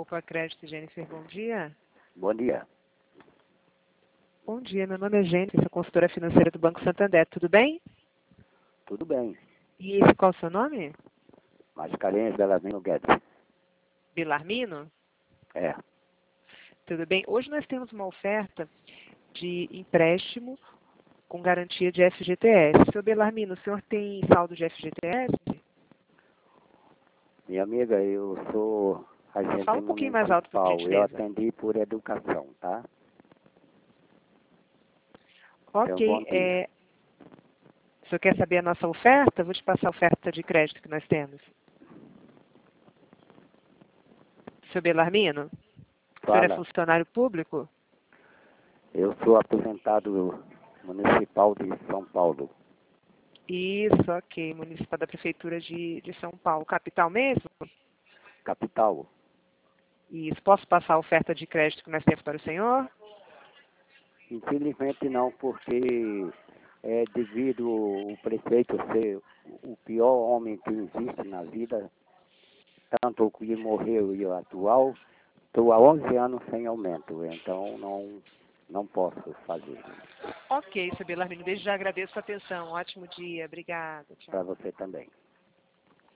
Poupa Crédito, Jennifer, bom dia. Bom dia. Bom dia, meu nome é Jennifer, sou consultora financeira do Banco Santander, tudo bem? Tudo bem. E qual é o seu nome? Mascarenhas Belarmino Guedes. Belarmino? É. Tudo bem. Hoje nós temos uma oferta de empréstimo com garantia de FGTS. Seu Belarmino, o senhor tem saldo de FGTS? Minha amiga, eu sou agente Fala um pouquinho mais alto, por municipal. Eu gentileza. atendi por educação, tá? Tenha um bom Ok. dia. O senhor quer saber a nossa oferta? Vou te passar a oferta de crédito que nós temos. Seu Belarmino, o senhor é Fala. funcionário público? Eu sou aposentado municipal de São Paulo. Isso, ok. Municipal da Prefeitura de São Paulo. Capital mesmo? Capital. Isso. Posso passar a oferta de crédito que nós temos para o senhor? Infelizmente não, porque devido o prefeito ser o pior homem que existe na vida, tanto o que morreu e o atual, estou há 11 anos sem aumento, então não posso fazer. Ok, seu Belarmino. Desde já agradeço a atenção. Ótimo dia. Obrigada. Tchau. Para você também.